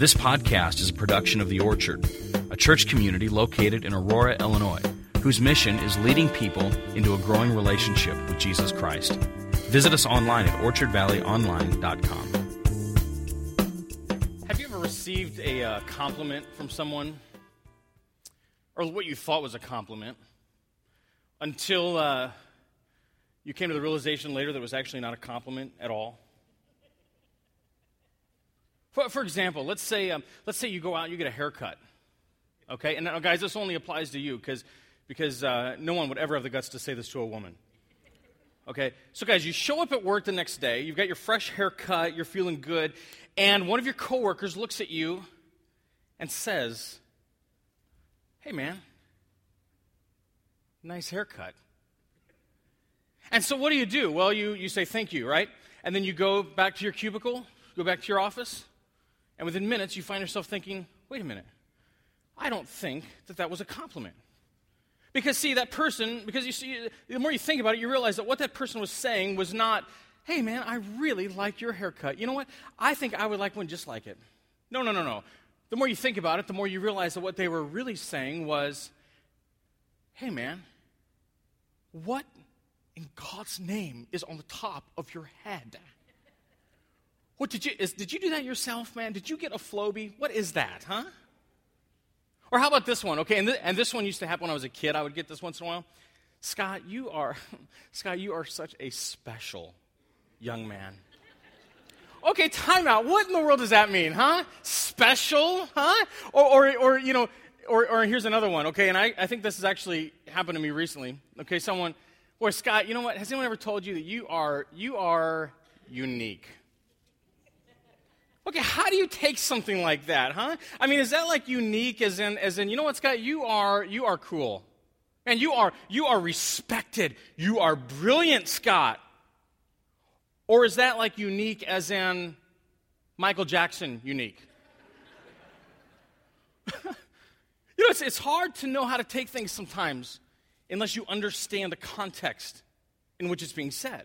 This podcast is a production of The Orchard, a church community located in Aurora, Illinois, whose mission is leading people into a growing relationship with Jesus Christ. Visit us online at orchardvalleyonline.com. Have you ever received a compliment from someone, or what you thought was a compliment, until you came to the realization later that it was actually not a compliment at all? For example, let's say you go out and you get a haircut, okay? And now, guys, this only applies to you because no one would ever have the guts to say this to a woman, okay? So, guys, you show up at work the next day, you've got your fresh haircut, you're feeling good, and one of your coworkers looks at you and says, "Hey, man, nice haircut." And so what do? Well, you say thank you, right? And then you go back to your cubicle, go back to your office, and within minutes, you find yourself thinking, wait a minute, I don't think that was a compliment. Because, see, that person, because you see, the more you think about it, you realize that what that person was saying was not, "Hey, man, I really like your haircut. You know what? I think I would like one just like it." No. The more you think about it, the more you realize that what they were really saying was, "Hey, man, what in God's name is on the top of your head? What did you do that yourself, man? Did you get a Flowbee? What is that, huh?" Or how about this one? Okay, and this one used to happen when I was a kid. I would get this once in a while. Scott, you are such a special young man." Okay, time out. What in the world does that mean, huh? Special, huh? Or here's another one, okay, and I think this has actually happened to me recently. Okay, boy, Scott, you know what? Has anyone ever told you that you are unique? Okay, how do you take something like that, huh? I mean, is that like unique as in, you know what, Scott, you are cool. And you are respected. You are brilliant, Scott. Or is that like unique as in Michael Jackson unique? It's hard to know how to take things sometimes unless you understand the context in which it's being said.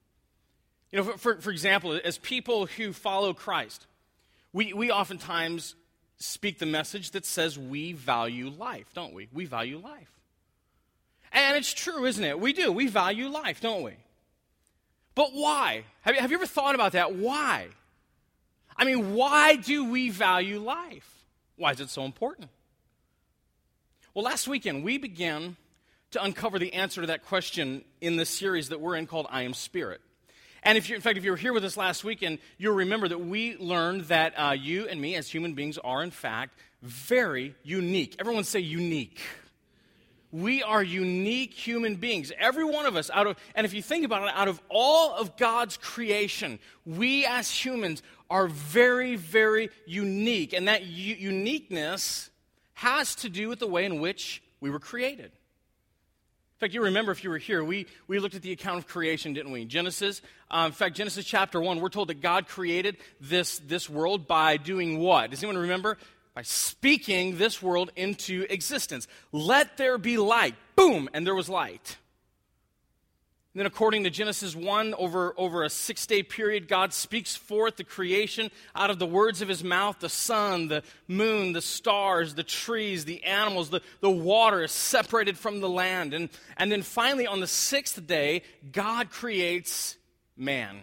For example, as people who follow Christ, we oftentimes speak the message that says we value life, don't we? We value life. And it's true, isn't it? We do. We value life, don't we? But why? Have you ever thought about that? Why? I mean, why do we value life? Why is it so important? Well, last weekend, we began to uncover the answer to that question in this series that we're in called I Am Spirit. And if you were here with us last weekend, you'll remember that we learned that you and me as human beings are, in fact, very unique. Everyone say unique. We are unique human beings. Every one of us, and if you think about it, out of all of God's creation, we as humans are very, very unique. And that uniqueness has to do with the way in which we were created. In fact, you remember if you were here, we looked at the account of creation, didn't we? Genesis chapter 1, we're told that God created this world by doing what? Does anyone remember? By speaking this world into existence. Let there be light. Boom, and there was light. And then according to Genesis 1, over a 6-day period, God speaks forth the creation out of the words of his mouth. The sun, the moon, the stars, the trees, the animals, the water is separated from the land. And then finally on the 6th day, God creates man.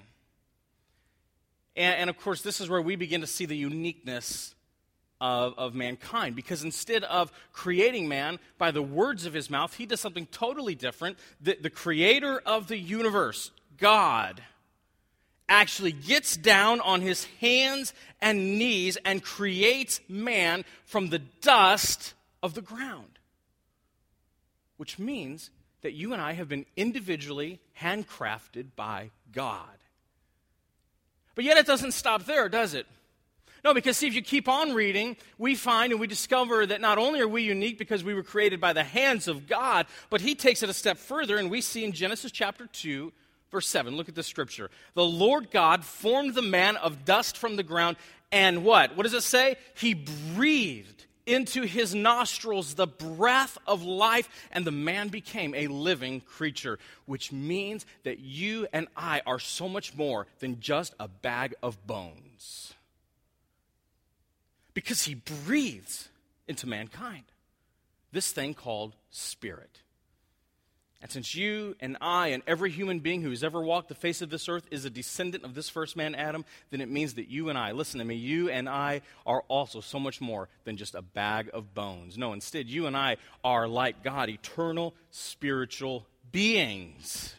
And of course, this is where we begin to see the uniqueness of mankind, because instead of creating man by the words of his mouth, he does something totally different. The creator of the universe, God, actually gets down on his hands and knees and creates man from the dust of the ground, which means that you and I have been individually handcrafted by God. But yet it doesn't stop there, does it? No, because see, if you keep on reading, we find and we discover that not only are we unique because we were created by the hands of God, but he takes it a step further, and we see in Genesis chapter 2, verse 7, look at this scripture. The Lord God formed the man of dust from the ground, and what? What does it say? He breathed into his nostrils the breath of life, and the man became a living creature, which means that you and I are so much more than just a bag of bones. Because he breathes into mankind this thing called spirit. And since you and I and every human being who has ever walked the face of this earth is a descendant of this first man, Adam, then it means that you and I, listen to me, you and I are also so much more than just a bag of bones. No, instead, you and I are like God, eternal spiritual beings.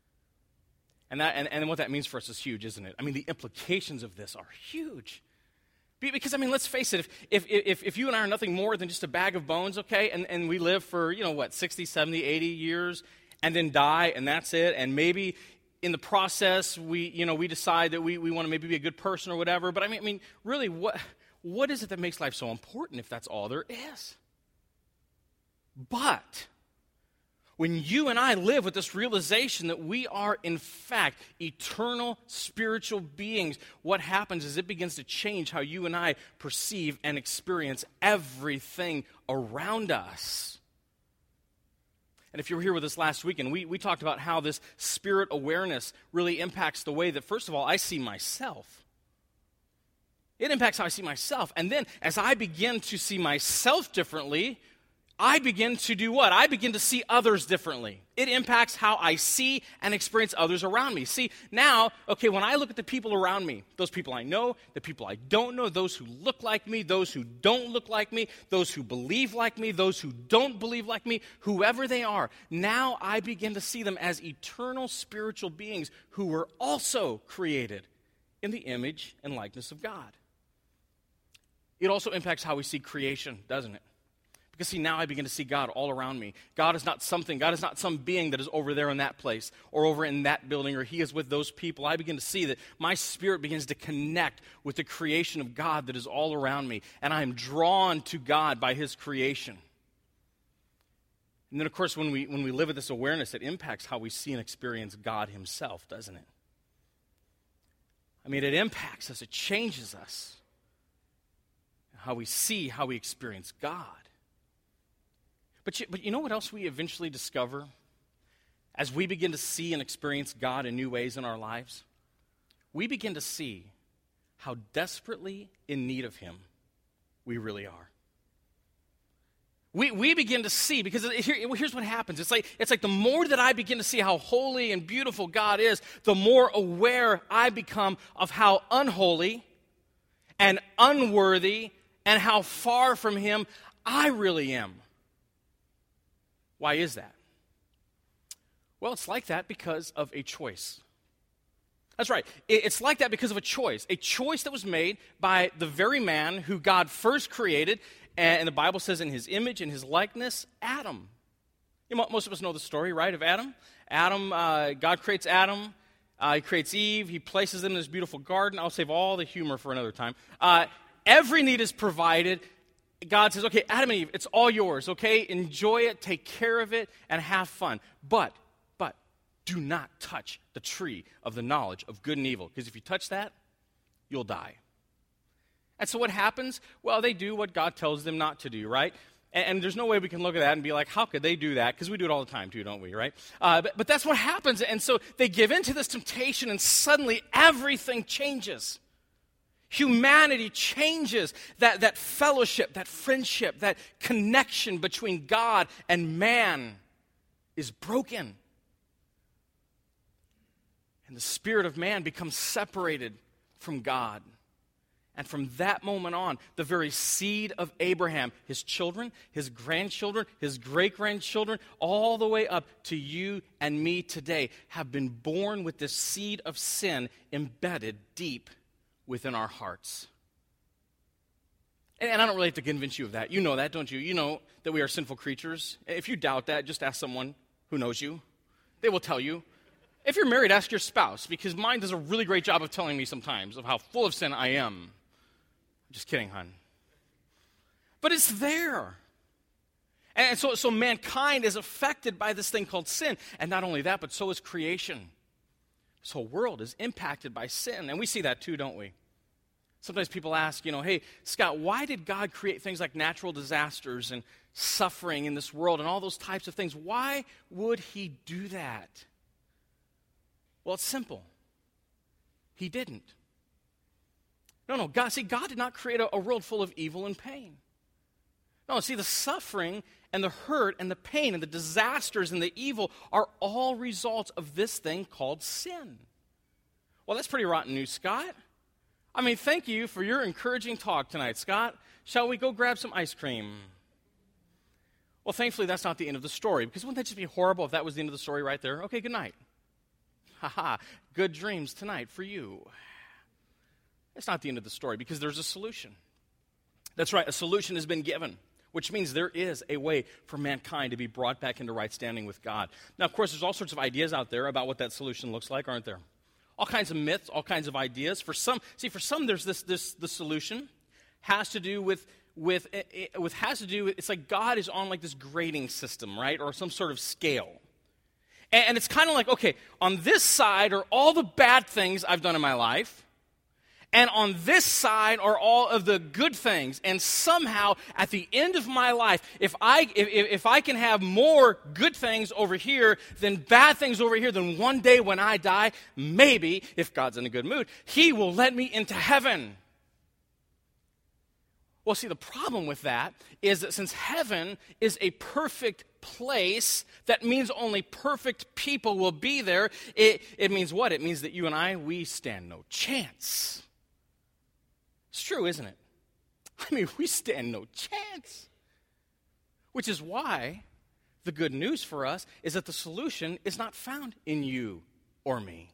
And what that means for us is huge, isn't it? I mean, the implications of this are huge. Because, I mean, let's face it, if you and I are nothing more than just a bag of bones, okay, and we live for, 60, 70, 80 years, and then die, and that's it, and maybe in the process, we decide that we want to maybe be a good person or whatever, but I mean, really, what is it that makes life so important if that's all there is? But when you and I live with this realization that we are, in fact, eternal spiritual beings, what happens is it begins to change how you and I perceive and experience everything around us. And if you were here with us last weekend, we talked about how this spirit awareness really impacts the way that, first of all, I see myself. It impacts how I see myself. And then, as I begin to see myself differently, I begin to do what? I begin to see others differently. It impacts how I see and experience others around me. See, now, okay, when I look at the people around me, those people I know, the people I don't know, those who look like me, those who don't look like me, those who believe like me, those who don't believe like me, whoever they are, now I begin to see them as eternal spiritual beings who were also created in the image and likeness of God. It also impacts how we see creation, doesn't it? Because see, now I begin to see God all around me. God is not some being that is over there in that place or over in that building or he is with those people. I begin to see that my spirit begins to connect with the creation of God that is all around me. And I am drawn to God by his creation. And then, of course, when we live with this awareness, it impacts how we see and experience God himself, doesn't it? I mean, it impacts us. It changes us. How we see, how we experience God. But you know what else we eventually discover as we begin to see and experience God in new ways in our lives? We begin to see how desperately in need of him we really are. We begin to see, because here's what happens. It's like the more that I begin to see how holy and beautiful God is, the more aware I become of how unholy and unworthy and how far from him I really am. Why is that? Well, it's like that because of a choice. That's right. It's like that because of a choice that was made by the very man who God first created, and the Bible says in his image and his likeness, Adam. Most of us know the story, right, of Adam. God creates Adam. He creates Eve. He places them in this beautiful garden. I'll save all the humor for another time. Every need is provided. God says, okay, Adam and Eve, it's all yours, okay? Enjoy it, take care of it, and have fun. But do not touch the tree of the knowledge of good and evil, because if you touch that, you'll die. And so what happens? Well, they do what God tells them not to do, right? And there's no way we can look at that and be like, how could they do that? Because we do it all the time too, don't we, right? But that's what happens. And so they give in to this temptation, and suddenly everything changes. Humanity changes. That fellowship, that friendship, that connection between God and man is broken. And the spirit of man becomes separated from God. And from that moment on, the very seed of Abraham, his children, his grandchildren, his great-grandchildren, all the way up to you and me today, have been born with this seed of sin embedded deep within our hearts. And I don't really have to convince you of that. You know that, don't you? You know that we are sinful creatures. If you doubt that, just ask someone who knows you. They will tell you. If you're married, ask your spouse, because mine does a really great job of telling me sometimes of how full of sin I am. Just kidding, hon. But it's there. And so mankind is affected by this thing called sin. And not only that, but so is creation. This whole world is impacted by sin. And we see that too, don't we? Sometimes people ask, hey, Scott, why did God create things like natural disasters and suffering in this world and all those types of things? Why would he do that? Well, it's simple. He didn't. No, God did not create a world full of evil and pain. No, see, the suffering and the hurt and the pain and the disasters and the evil are all results of this thing called sin. Well, that's pretty rotten news, Scott. I mean, thank you for your encouraging talk tonight, Scott. Shall we go grab some ice cream? Well, thankfully, that's not the end of the story, because wouldn't that just be horrible if that was the end of the story right there? Okay, good night. Ha-ha, good dreams tonight for you. It's not the end of the story, because there's a solution. That's right, a solution has been given, which means there is a way for mankind to be brought back into right standing with God. Now, of course, there's all sorts of ideas out there about what that solution looks like, aren't there? All kinds of myths, all kinds of ideas. For some, there's the solution has to do with it's like God is on like this grading system, right? Or some sort of scale. And it's kind of like, okay, on this side are all the bad things I've done in my life, and on this side are all of the good things. And somehow, at the end of my life, if I can have more good things over here than bad things over here, then one day when I die, maybe, if God's in a good mood, He will let me into heaven. Well, see, the problem with that is that since heaven is a perfect place, that means only perfect people will be there. It means what? It means that you and I, we stand no chance. It's true, isn't it? I mean, we stand no chance. Which is why the good news for us is that the solution is not found in you or me.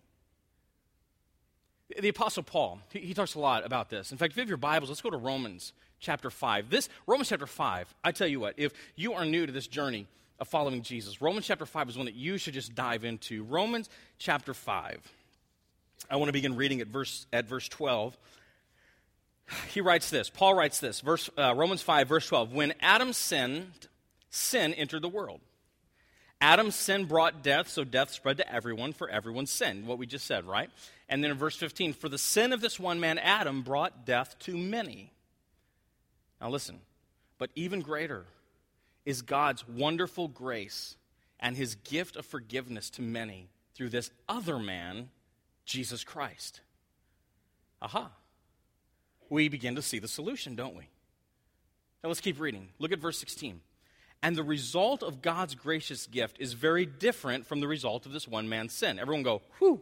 The Apostle Paul, he talks a lot about this. In fact, if you have your Bibles, let's go to Romans chapter 5. Romans chapter 5, I tell you what, if you are new to this journey of following Jesus, Romans chapter 5 is one that you should just dive into. Romans chapter 5. I want to begin reading at verse 12. He writes this, Paul writes this, Romans 5, verse 12. When Adam sinned, sin entered the world. Adam's sin brought death, so death spread to everyone, for everyone sinned. What we just said, right? And then in verse 15, for the sin of this one man, Adam, brought death to many. Now listen, but even greater is God's wonderful grace and His gift of forgiveness to many through this other man, Jesus Christ. Aha. We begin to see the solution, don't we? Now let's keep reading. Look at verse 16. And the result of God's gracious gift is very different from the result of this one man's sin. Everyone go, whew.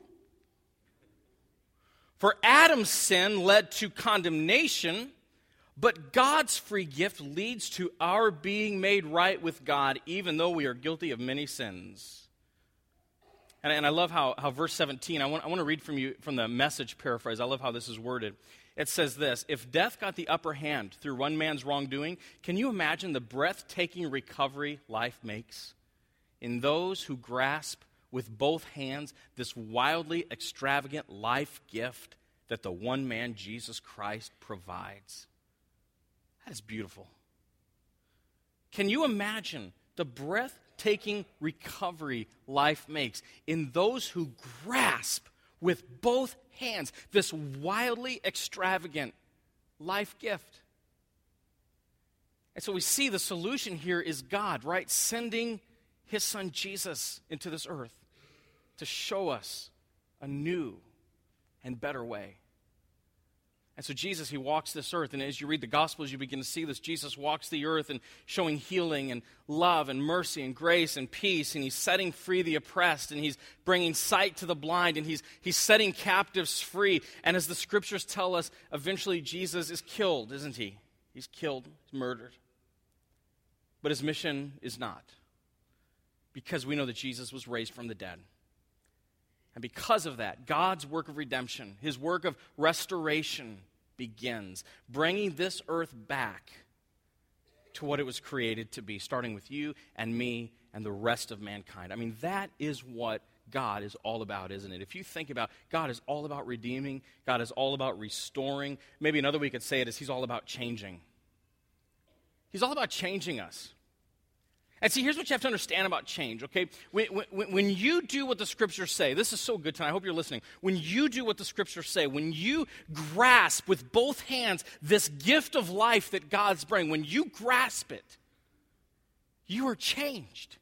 For Adam's sin led to condemnation, but God's free gift leads to our being made right with God, even though we are guilty of many sins. And I love how verse 17, I want to read from you from the Message paraphrase. I love how this is worded. It says this, if death got the upper hand through one man's wrongdoing, can you imagine the breathtaking recovery life makes in those who grasp with both hands this wildly extravagant life gift that the one man, Jesus Christ, provides? That is beautiful. Can you imagine the breathtaking recovery life makes in those who grasp with both hands this wildly extravagant life gift? And so we see the solution here is God, right? Sending His Son Jesus into this earth to show us a new and better way. And so Jesus, He walks this earth, and as you read the Gospels, you begin to see this. Jesus walks the earth and showing healing and love and mercy and grace and peace, and He's setting free the oppressed, and He's bringing sight to the blind, and He's setting captives free. And as the Scriptures tell us, eventually Jesus is killed, isn't He? He's killed, He's murdered. But His mission is not, because we know that Jesus was raised from the dead. And because of that, God's work of redemption, His work of restoration begins, bringing this earth back to what it was created to be, starting with you and me and the rest of mankind. I mean, that is what God is all about, isn't it? If you think about God is all about redeeming, God is all about restoring. Maybe another way we could say it is He's all about changing. He's all about changing us. And see, here's what you have to understand about change, okay? When you do what the Scriptures say, this is so good tonight, I hope you're listening. When you do what the Scriptures say, when you grasp with both hands this gift of life that God's bringing, when you grasp it, you are changed.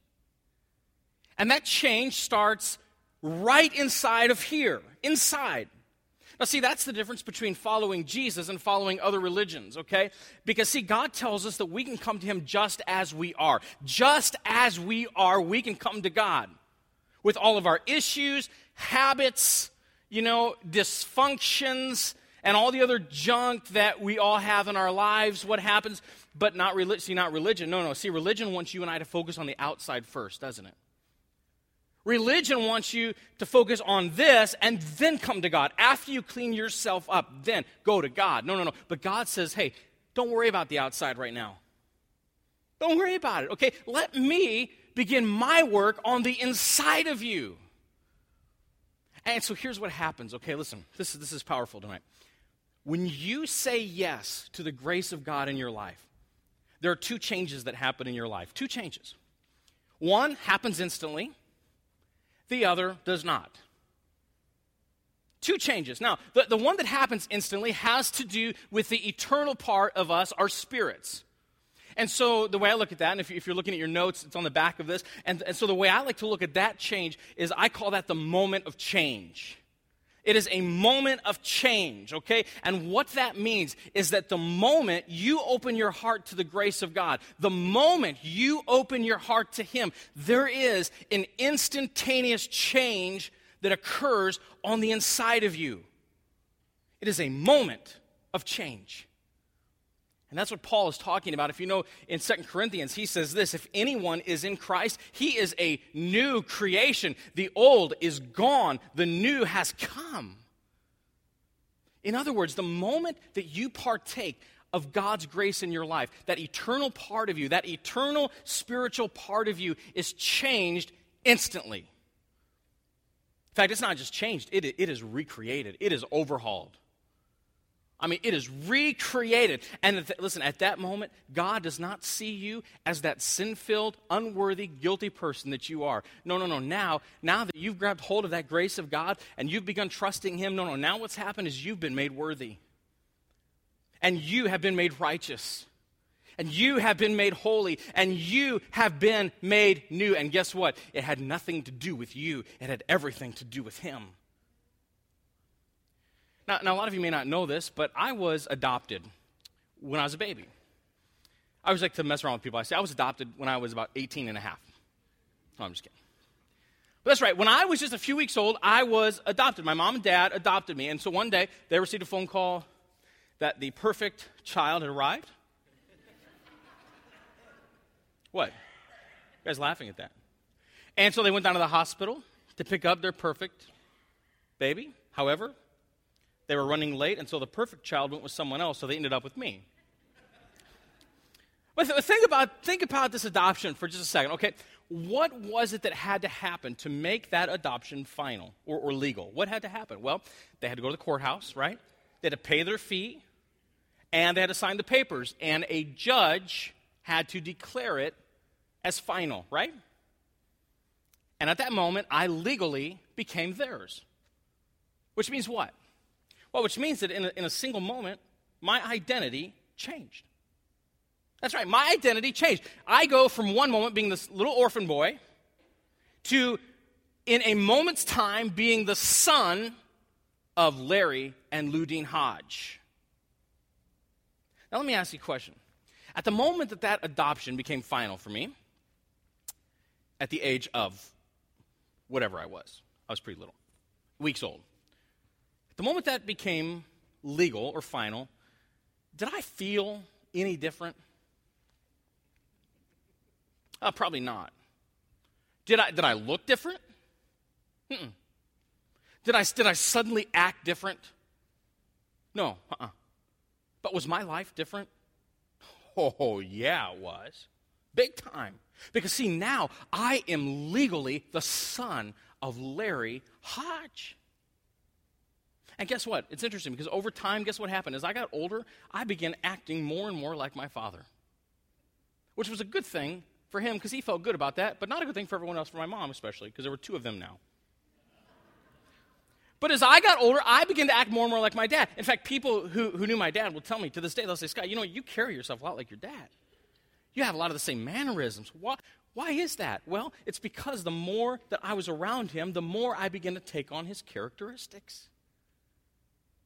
And that change starts right inside of here, inside. Now, see, that's the difference between following Jesus and following other religions, okay? Because, see, God tells us that we can come to him just as we are. Just as we are, we can come to God with all of our issues, habits, dysfunctions, and all the other junk that we all have in our lives. What happens? But not religion. No. See, religion wants you and I to focus on the outside first, doesn't it? Religion wants you to focus on this and then come to God. After you clean yourself up, then go to God. No. But God says, hey, don't worry about the outside right now. Don't worry about it, okay? Let me begin my work on the inside of you. And so here's what happens, okay? Listen, this is powerful tonight. When you say yes to the grace of God in your life, there are two changes that happen in your life. Two changes. One happens instantly. The other does not. Two changes. Now, the one that happens instantly has to do with the eternal part of us, our spirits. And so the way I look at that, and if you're looking at your notes, it's on the back of this, and so the way I like to look at that change is I call that the moment of change. It is a moment of change, okay? And what that means is that the moment you open your heart to the grace of God, the moment you open your heart to him, there is an instantaneous change that occurs on the inside of you. It is a moment of change. And that's what Paul is talking about. If you know, in 2 Corinthians, he says this, if anyone is in Christ, he is a new creation. The old is gone. The new has come. In other words, the moment that you partake of God's grace in your life, that eternal part of you, that eternal spiritual part of you is changed instantly. In fact, it's not just changed, it is recreated. It is overhauled. I mean, it is recreated. And listen, at that moment, God does not see you as that sin-filled, unworthy, guilty person that you are. No. Now that you've grabbed hold of that grace of God and you've begun trusting him, now what's happened is you've been made worthy. And you have been made righteous. And you have been made holy. And you have been made new. And guess what? It had nothing to do with you. It had everything to do with him. Now, a lot of you may not know this, but I was adopted when I was a baby. I always like to mess around with people. I say I was adopted when I was about 18 and a half. No, I'm just kidding. But that's right. When I was just a few weeks old, I was adopted. My mom and dad adopted me. And so one day, they received a phone call that the perfect child had arrived. What? You guys laughing at that? And so they went down to the hospital to pick up their perfect baby. However, they were running late, and so the perfect child went with someone else, so they ended up with me. But think about this adoption for just a second, okay? What was it that had to happen to make that adoption final or legal? What had to happen? Well, they had to go to the courthouse, right? They had to pay their fee, and they had to sign the papers, and a judge had to declare it as final, right? And at that moment, I legally became theirs. Which means what? Well, which means that in a single moment, my identity changed. That's right, my identity changed. I go from one moment being this little orphan boy to, in a moment's time, being the son of Larry and Ludine Hodge. Now, let me ask you a question. At the moment that adoption became final for me, at the age of whatever I was pretty little, weeks old. The moment that became legal or final, did I feel any different? Probably not. Did I look different? Mm-mm. Did I suddenly act different? No. But was my life different? Oh, yeah, it was. Big time. Because, see, now I am legally the son of Larry Hodge. And guess what? It's interesting because over time, guess what happened? As I got older, I began acting more and more like my father, which was a good thing for him because he felt good about that, but not a good thing for everyone else, for my mom especially, because there were two of them now. But as I got older, I began to act more and more like my dad. In fact, people who knew my dad will tell me to this day, they'll say, Scott, you carry yourself a lot like your dad. You have a lot of the same mannerisms. Why is that? Well, it's because the more that I was around him, the more I began to take on his characteristics.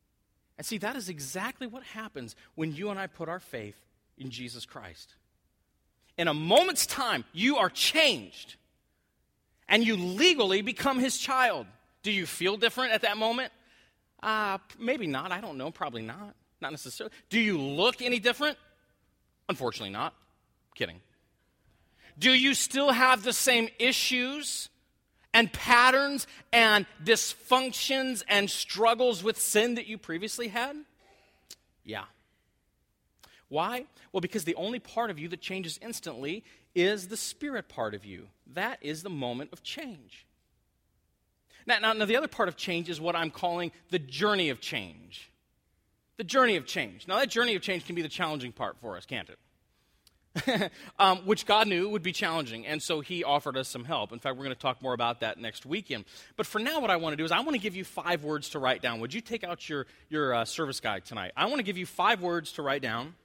And see, that is exactly what happens when you and I put our faith in Jesus Christ. In a moment's time, you are changed, and you legally become his child. Do you feel different at that moment? Maybe not. I don't know. Probably not. Not necessarily. Do you look any different? Unfortunately not. Kidding. Do you still have the same issues and patterns and dysfunctions and struggles with sin that you previously had? Yeah. Why? Well, because the only part of you that changes instantly is the spirit part of you. That is the moment of change. Now, the other part of change is what I'm calling the journey of change. The journey of change. Now, that journey of change can be the challenging part for us, can't it? Which God knew would be challenging, and so he offered us some help. In fact, we're going to talk more about that next weekend. But for now, what I want to do is I want to give you 5 words to write down. Would you take out your service guide tonight? I want to give you 5 words to write down.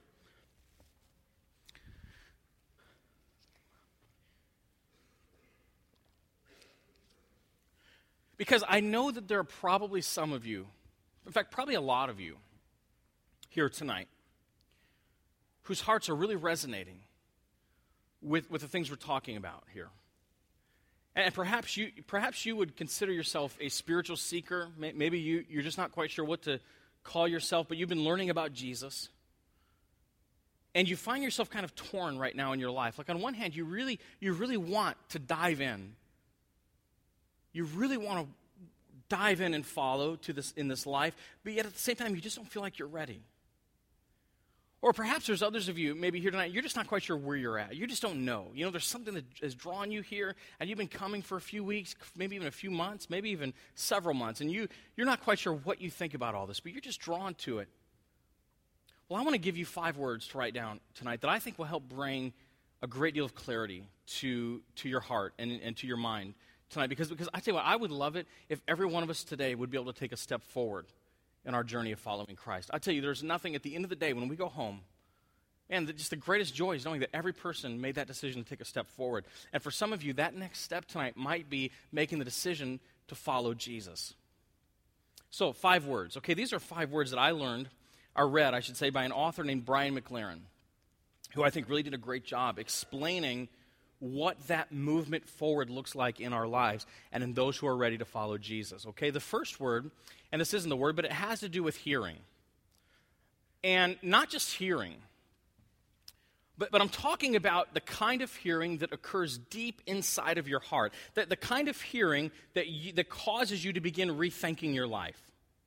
Because I know that there are probably some of you, in fact, probably a lot of you here tonight, whose hearts are really resonating with the things we're talking about here. And perhaps you would consider yourself a spiritual seeker. Maybe you're just not quite sure what to call yourself, but you've been learning about Jesus. And you find yourself kind of torn right now in your life. Like on one hand, you really want to dive in. You really want to dive in and follow in this life, but yet at the same time, you just don't feel like you're ready. Or perhaps there's others of you, maybe here tonight, you're just not quite sure where you're at. You just don't know. You know, there's something that has drawn you here, and you've been coming for a few weeks, maybe even a few months, maybe even several months, and you're not quite sure what you think about all this, but you're just drawn to it. Well, I want to give you 5 words to write down tonight that I think will help bring a great deal of clarity to your heart and to your mind tonight, because I tell you what, I would love it if every one of us today would be able to take a step forward in our journey of following Christ. I tell you, there's nothing at the end of the day when we go home, and just the greatest joy is knowing that every person made that decision to take a step forward. And for some of you, that next step tonight might be making the decision to follow Jesus. So, 5 words. Okay, these are 5 words that I read, by an author named Brian McLaren, who I think really did a great job explaining what that movement forward looks like in our lives and in those who are ready to follow Jesus. Okay, the first word, and this isn't the word, but it has to do with hearing. And not just hearing, but I'm talking about the kind of hearing that occurs deep inside of your heart, the kind of hearing that causes you to begin rethinking your life.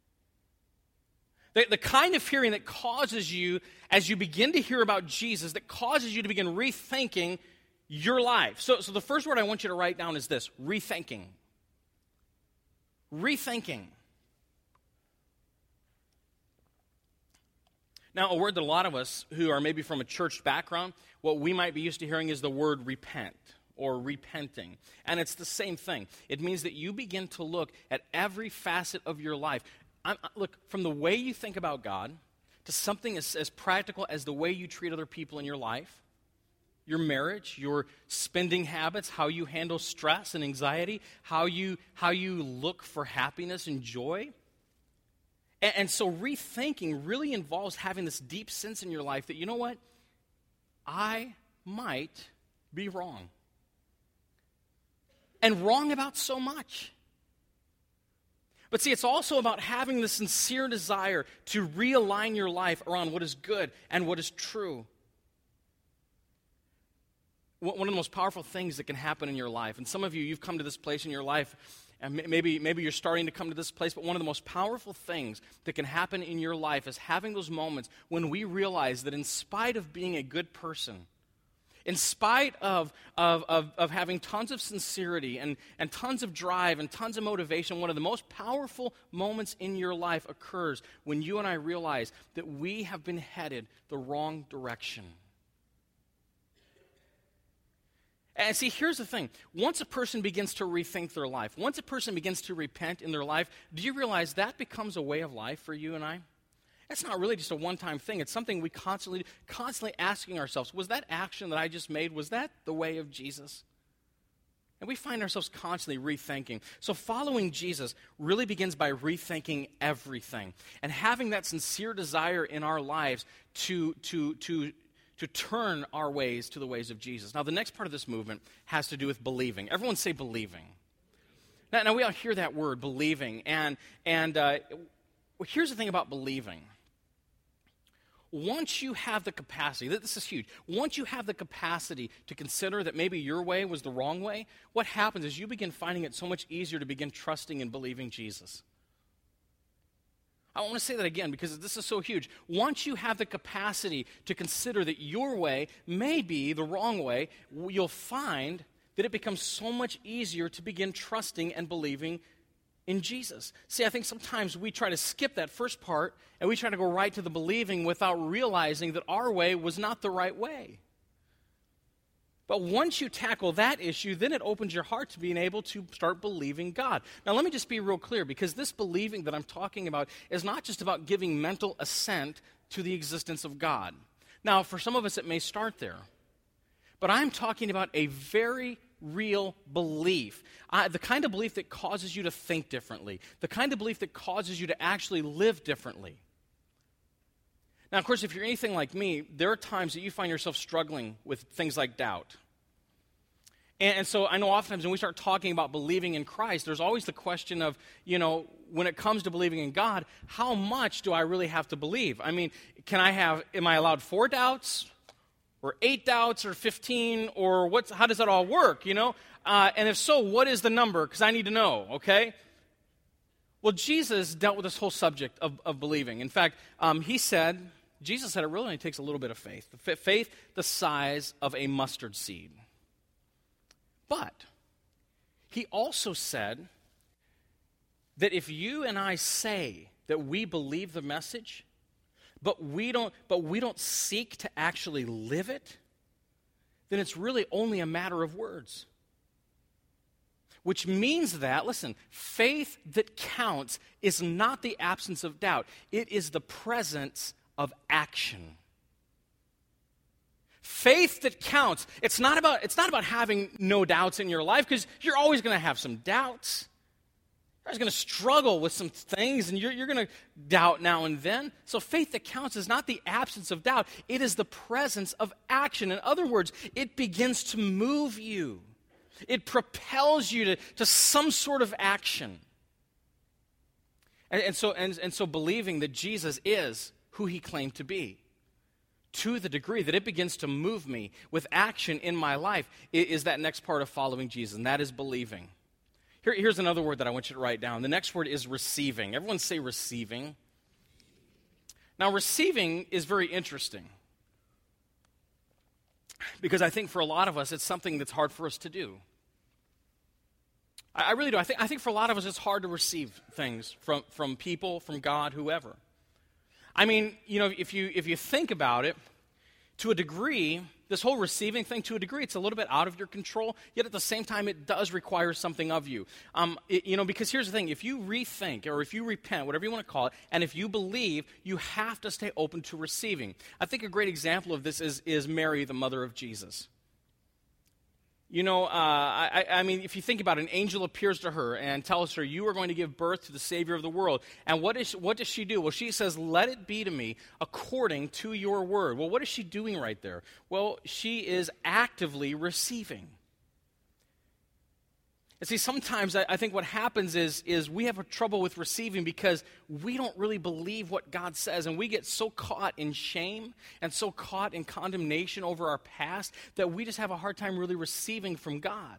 The kind of hearing that causes you, as you begin to hear about Jesus, that causes you to begin rethinking your life. So the first word I want you to write down is this: rethinking. Rethinking. Now, a word that a lot of us who are maybe from a church background, what we might be used to hearing is the word repent or repenting. And it's the same thing. It means that you begin to look at every facet of your life. Look, from the way you think about God to something as practical as the way you treat other people in your life, your marriage, your spending habits, how you handle stress and anxiety, how you look for happiness and joy. And so rethinking really involves having this deep sense in your life that, you know what, I might be wrong. And wrong about so much. But see, it's also about having the sincere desire to realign your life around what is good and what is true. One of the most powerful things that can happen in your life, and some of you've come to this place in your life, and maybe you're starting to come to this place, but one of the most powerful things that can happen in your life is having those moments when we realize that in spite of being a good person, in spite of having tons of sincerity and tons of drive and tons of motivation, one of the most powerful moments in your life occurs when you and I realize that we have been headed the wrong direction. And see, here's the thing. Once a person begins to rethink their life, once a person begins to repent in their life, do you realize that becomes a way of life for you and I? That's not really just a one-time thing. It's something we constantly asking ourselves, was that action that I just made, was that the way of Jesus? And we find ourselves constantly rethinking. So following Jesus really begins by rethinking everything and having that sincere desire in our lives to turn our ways to the ways of Jesus. Now, the next part of this movement has to do with believing. Everyone say believing. Now we all hear that word, believing. And here's the thing about believing. Once you have the capacity, this is huge, once you have the capacity to consider that maybe your way was the wrong way, what happens is you begin finding it so much easier to begin trusting and believing Jesus. I want to say that again because this is so huge. Once you have the capacity to consider that your way may be the wrong way, you'll find that it becomes so much easier to begin trusting and believing in Jesus. See, I think sometimes we try to skip that first part and we try to go right to the believing without realizing that our way was not the right way. But once you tackle that issue, then it opens your heart to being able to start believing God. Now, let me just be real clear, because this believing that I'm talking about is not just about giving mental assent to the existence of God. Now, for some of us, it may start there. But I'm talking about a very real belief, the kind of belief that causes you to think differently, the kind of belief that causes you to actually live differently. Now, of course, if you're anything like me, there are times that you find yourself struggling with things like doubt. And so I know oftentimes when we start talking about believing in Christ, there's always the question of, when it comes to believing in God, how much do I really have to believe? I mean, am I allowed 4 doubts? Or 8 doubts, or 15, or how does that all work, And if so, what is the number? Because I need to know, okay? Well, Jesus dealt with this whole subject of believing. In fact, Jesus said it really only takes a little bit of faith. Faith the size of a mustard seed. But he also said that if you and I say that we believe the message, but we don't seek to actually live it, then it's really only a matter of words. Which means that, listen, faith that counts is not the absence of doubt. It is the presence of action. Faith that counts, it's not about having no doubts in your life, because you're always going to have some doubts. You're always going to struggle with some things, and you're going to doubt now and then. So faith that counts is not the absence of doubt. It is the presence of action. In other words, it begins to move you. It propels you to some sort of action. And so believing that Jesus is who he claimed to be, to the degree that it begins to move me with action in my life, is that next part of following Jesus, and that is believing. Here's another word that I want you to write down. The next word is receiving. Everyone say receiving. Now, receiving is very interesting, because I think for a lot of us, it's something that's hard for us to do. I really do. I think for a lot of us, it's hard to receive things from people, from God, whoever. I mean, if you think about it, to a degree, this whole receiving thing, to a degree, it's a little bit out of your control, yet at the same time, it does require something of you. Because here's the thing, if you rethink, or if you repent, whatever you want to call it, and if you believe, you have to stay open to receiving. I think a great example of this is Mary, the mother of Jesus. I mean, if you think about it, an angel appears to her and tells her, you are going to give birth to the Savior of the world. And what does she do? Well, she says, let it be to me according to your word. Well, what is she doing right there? Well, she is actively receiving. And see, sometimes I think what happens is we have a trouble with receiving because we don't really believe what God says, and we get so caught in shame and so caught in condemnation over our past that we just have a hard time really receiving from God.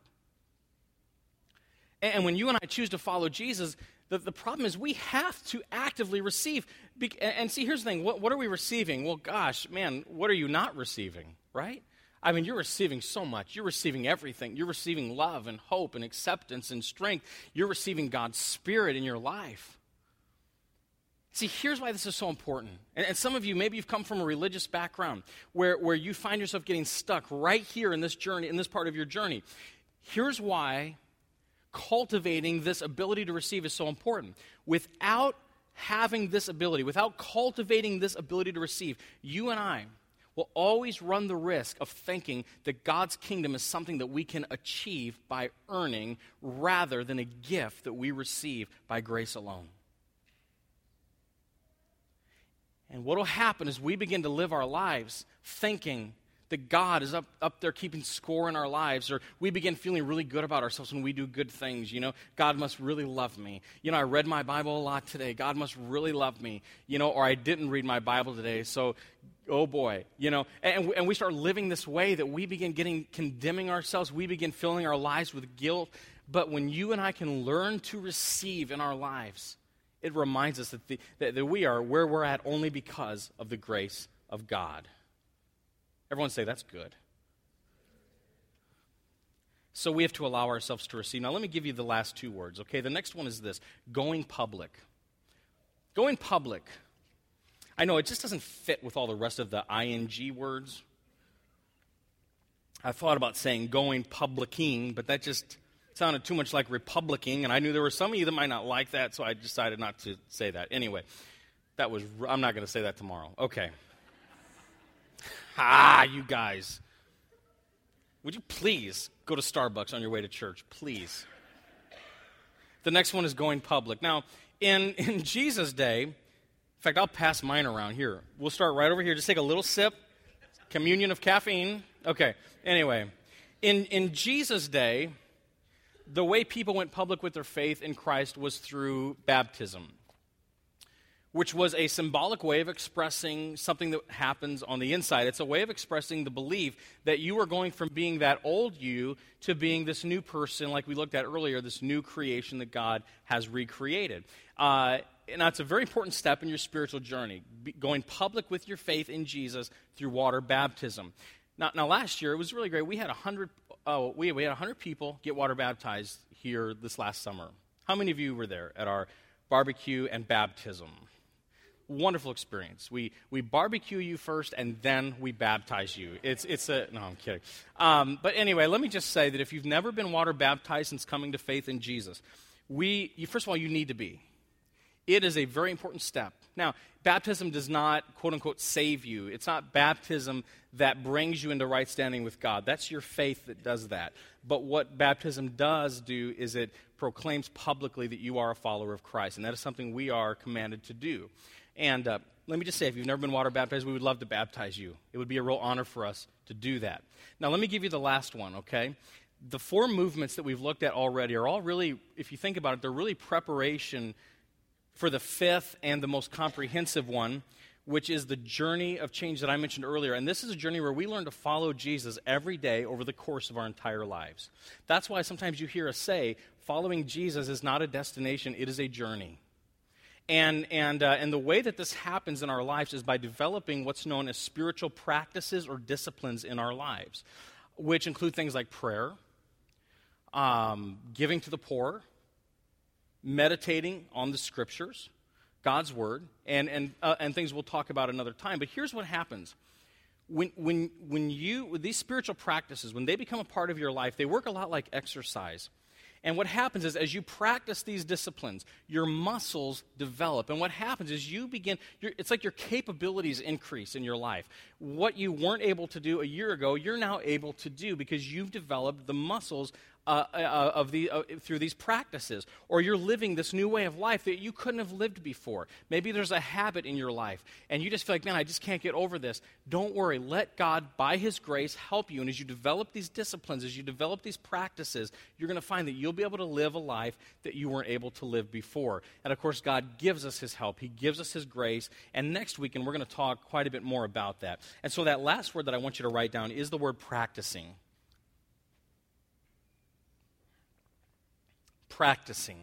And when you and I choose to follow Jesus, the problem is we have to actively receive. And see, here's the thing. What are we receiving? Well, gosh, man, what are you not receiving, right? I mean, you're receiving so much. You're receiving everything. You're receiving love and hope and acceptance and strength. You're receiving God's Spirit in your life. See, here's why this is so important. And some of you, maybe you've come from a religious background where you find yourself getting stuck right here in this journey, in this part of your journey. Here's why cultivating this ability to receive is so important. Without having this ability, without cultivating this ability to receive, you and I, will always run the risk of thinking that God's kingdom is something that we can achieve by earning rather than a gift that we receive by grace alone. And what will happen is we begin to live our lives thinking that God is up there keeping score in our lives, or we begin feeling really good about ourselves when we do good things. God must really love me. I read my Bible a lot today. God must really love me. Or I didn't read my Bible today, so oh boy. And we start living this way that we begin condemning ourselves. We begin filling our lives with guilt. But when you and I can learn to receive in our lives, it reminds us that we are where we're at only because of the grace of God. Everyone say, that's good. So we have to allow ourselves to receive. Now let me give you the last two words, okay? The next one is this, going public. Going public. I know it just doesn't fit with all the rest of the ing words. I thought about saying going publicing, but that just sounded too much like Republican, and I knew there were some of you that might not like that, so I decided not to say that. Anyway, I'm not going to say that tomorrow. Okay. You guys. Would you please go to Starbucks on your way to church? Please. The next one is going public. Now, in Jesus' day, in fact, I'll pass mine around here. We'll start right over here. Just take a little sip. Communion of caffeine. Okay. Anyway, in Jesus' day, the way people went public with their faith in Christ was through baptism, which was a symbolic way of expressing something that happens on the inside. It's a way of expressing the belief that you are going from being that old you to being this new person, like we looked at earlier, this new creation that God has recreated. And that's a very important step in your spiritual journey, going public with your faith in Jesus through water baptism. Now last year, it was really great. We had 100 people get water baptized here this last summer. How many of you were there at our barbecue and baptism? Wonderful experience. We barbecue you first, and then we baptize you. No, I'm kidding. But anyway, let me just say that if you've never been water baptized since coming to faith in Jesus, first of all, you need to be. It is a very important step. Now, baptism does not, quote unquote, save you. It's not baptism that brings you into right standing with God. That's your faith that does that. But what baptism does do is it proclaims publicly that you are a follower of Christ, and that is something we are commanded to do. And let me just say, if you've never been water baptized, we would love to baptize you. It would be a real honor for us to do that. Now, let me give you the last one, okay? The four movements that we've looked at already are all really, if you think about it, they're really preparation for the fifth and the most comprehensive one, which is the journey of change that I mentioned earlier. And this is a journey where we learn to follow Jesus every day over the course of our entire lives. That's why sometimes you hear us say, following Jesus is not a destination, it is a journey. And the way that this happens in our lives is by developing what's known as spiritual practices or disciplines in our lives, which include things like prayer, giving to the poor, meditating on the Scriptures, God's Word, and things we'll talk about another time. But here's what happens. When these spiritual practices, when they become a part of your life, they work a lot like exercise. And what happens is, as you practice these disciplines, your muscles develop. And what happens is it's like your capabilities increase in your life. What you weren't able to do a year ago, you're now able to do because you've developed the muscles through these practices. Or you're living this new way of life that you couldn't have lived before. Maybe there's a habit in your life, and you just feel like, man, I just can't get over this. Don't worry. Let God, by His grace, help you. And as you develop these disciplines, as you develop these practices, you're going to find that you'll be able to live a life that you weren't able to live before. And of course, God gives us His help. He gives us His grace. And next weekend, we're going to talk quite a bit more about that. And so that last word that I want you to write down is the word practicing. Practicing.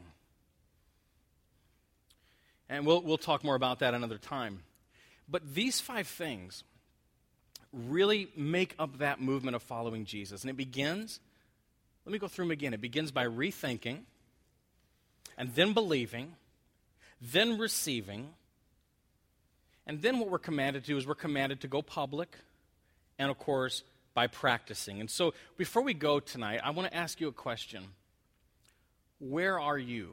And we'll talk more about that another time. But these 5 things really make up that movement of following Jesus. And it begins, let me go through them again. It begins by rethinking, and then believing, then receiving, and then what we're commanded to do is we're commanded to go public, and of course, by practicing. And so before we go tonight, I want to ask you a question. Where are you?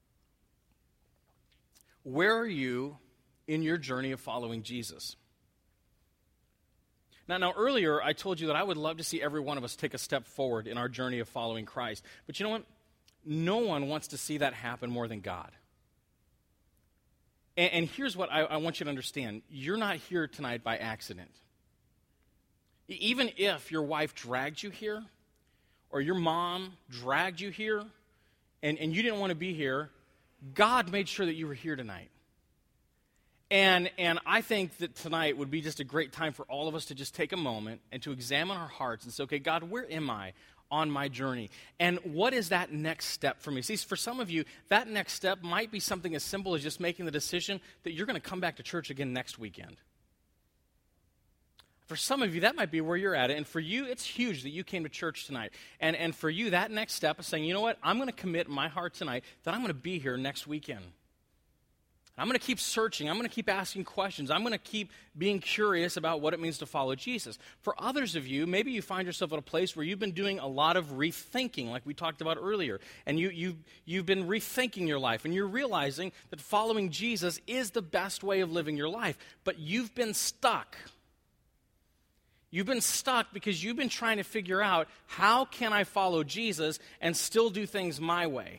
Where are you in your journey of following Jesus? Now, earlier I told you that I would love to see every one of us take a step forward in our journey of following Christ. But you know what? No one wants to see that happen more than God. And here's what I want you to understand. You're not here tonight by accident. Even if your wife dragged you here, or your mom dragged you here, and you didn't want to be here, God made sure that you were here tonight. And I think that tonight would be just a great time for all of us to just take a moment and to examine our hearts and say, okay, God, where am I on my journey? And what is that next step for me? See, for some of you, that next step might be something as simple as just making the decision that you're going to come back to church again next weekend. For some of you, that might be where you're at. And for you, it's huge that you came to church tonight. And for you, that next step is saying, you know what? I'm going to commit my heart tonight that I'm going to be here next weekend. I'm going to keep searching. I'm going to keep asking questions. I'm going to keep being curious about what it means to follow Jesus. For others of you, maybe you find yourself at a place where you've been doing a lot of rethinking, like we talked about earlier. And you've been rethinking your life, and you're realizing that following Jesus is the best way of living your life. But you've been stuck. You've been stuck because you've been trying to figure out, how can I follow Jesus and still do things my way?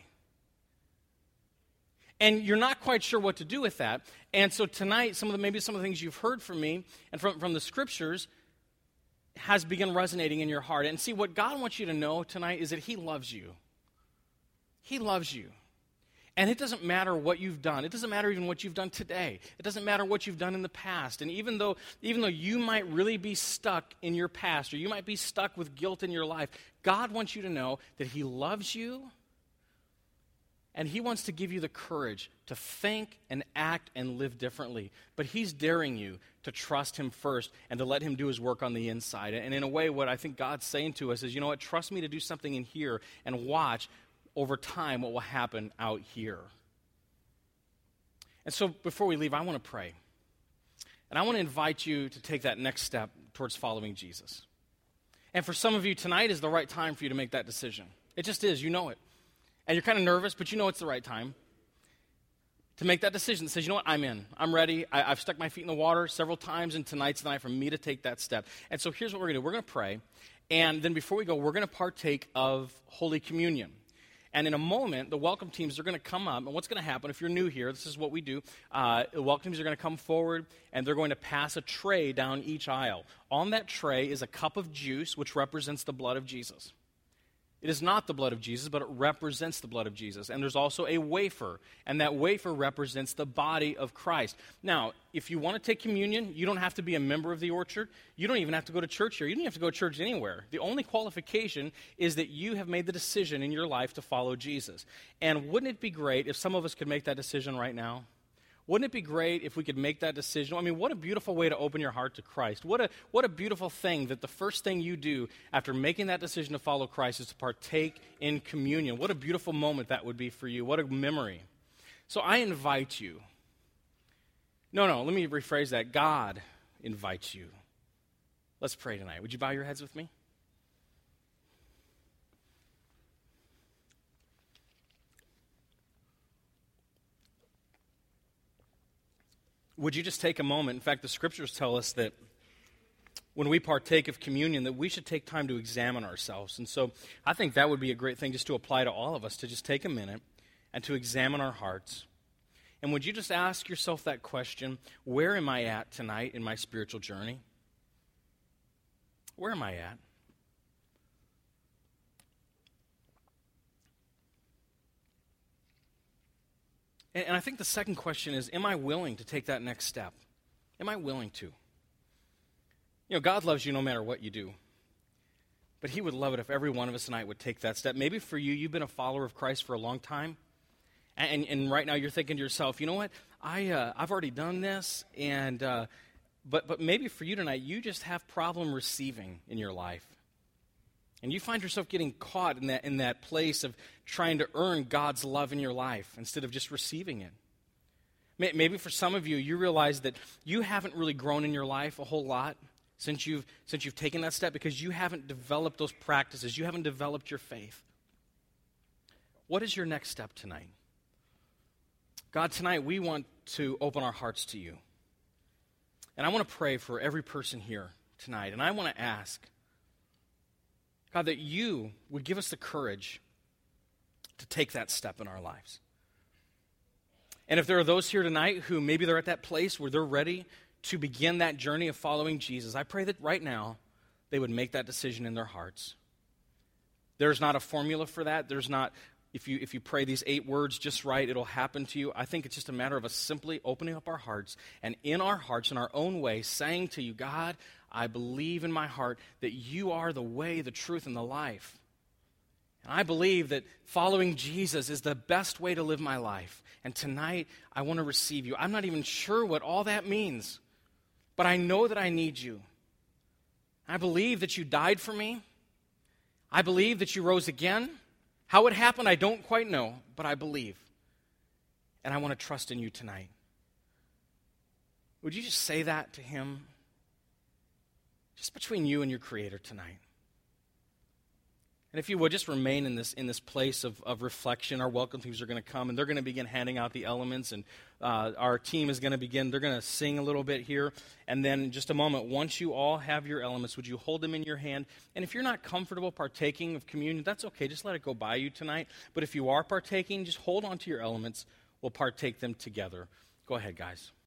And you're not quite sure what to do with that. And so tonight, maybe some of the things you've heard from me and from the scriptures has begun resonating in your heart. And see, what God wants you to know tonight is that He loves you. He loves you. And it doesn't matter what you've done. It doesn't matter even what you've done today. It doesn't matter what you've done in the past. And even though you might really be stuck in your past, or you might be stuck with guilt in your life, God wants you to know that He loves you. And He wants to give you the courage to think and act and live differently. But He's daring you to trust Him first and to let Him do His work on the inside. And in a way, what I think God's saying to us is, you know what, trust me to do something in here and watch over time what will happen out here. And so before we leave, I want to pray. And I want to invite you to take that next step towards following Jesus. And for some of you, tonight is the right time for you to make that decision. It just is, you know it. And you're kind of nervous, but you know it's the right time to make that decision that says, you know what, I'm in. I'm ready. I've stuck my feet in the water several times, and tonight's the night for me to take that step. And so here's what we're going to do. We're going to pray, and then before we go, we're going to partake of Holy Communion. And in a moment, the welcome teams are going to come up, and what's going to happen, if you're new here, this is what we do. The welcome teams are going to come forward, and they're going to pass a tray down each aisle. On that tray is a cup of juice, which represents the blood of Jesus. It is not the blood of Jesus, but it represents the blood of Jesus. And there's also a wafer, and that wafer represents the body of Christ. Now, if you want to take communion, you don't have to be a member of the Orchard. You don't even have to go to church here. You don't have to go to church anywhere. The only qualification is that you have made the decision in your life to follow Jesus. And wouldn't it be great if some of us could make that decision right now? Wouldn't it be great if we could make that decision? I mean, what a beautiful way to open your heart to Christ. What a beautiful thing that the first thing you do after making that decision to follow Christ is to partake in communion. What a beautiful moment that would be for you. What a memory. So I invite you. No, let me rephrase that. God invites you. Let's pray tonight. Would you bow your heads with me? Would you just take a moment? In fact, the scriptures tell us that when we partake of communion, that we should take time to examine ourselves. And so I think that would be a great thing just to apply to all of us, to just take a minute and to examine our hearts. And would you just ask yourself that question, where am I at tonight in my spiritual journey? Where am I at? And I think the second question is, am I willing to take that next step? Am I willing to? You know, God loves you no matter what you do. But He would love it if every one of us tonight would take that step. Maybe for you, you've been a follower of Christ for a long time. And right now you're thinking to yourself, you know what? I've already done this. But maybe for you tonight, you just have problem receiving in your life. And you find yourself getting caught in that place of trying to earn God's love in your life instead of just receiving it. Maybe for some of you, you realize that you haven't really grown in your life a whole lot since you've taken that step because you haven't developed those practices. You haven't developed your faith. What is your next step tonight? God, tonight we want to open our hearts to you. And I want to pray for every person here tonight. And I want to ask, God, that you would give us the courage to take that step in our lives. And if there are those here tonight who maybe they're at that place where they're ready to begin that journey of following Jesus, I pray that right now they would make that decision in their hearts. There's not a formula for that. There's not, if you pray these 8 words just right, it'll happen to you. I think it's just a matter of us simply opening up our hearts and in our hearts, in our own way, saying to you, God, I believe in my heart that you are the way, the truth, and the life. And I believe that following Jesus is the best way to live my life. And tonight, I want to receive you. I'm not even sure what all that means, but I know that I need you. I believe that you died for me. I believe that you rose again. How it happened, I don't quite know, but I believe. And I want to trust in you tonight. Would you just say that to him? Just between you and your Creator tonight. And if you would, just remain in this place of reflection. Our welcome teams are going to come, and they're going to begin handing out the elements, and our team is going to begin. They're going to sing a little bit here, and then in just a moment, once you all have your elements, would you hold them in your hand? And if you're not comfortable partaking of communion, that's okay. Just let it go by you tonight. But if you are partaking, just hold on to your elements. We'll partake them together. Go ahead, guys.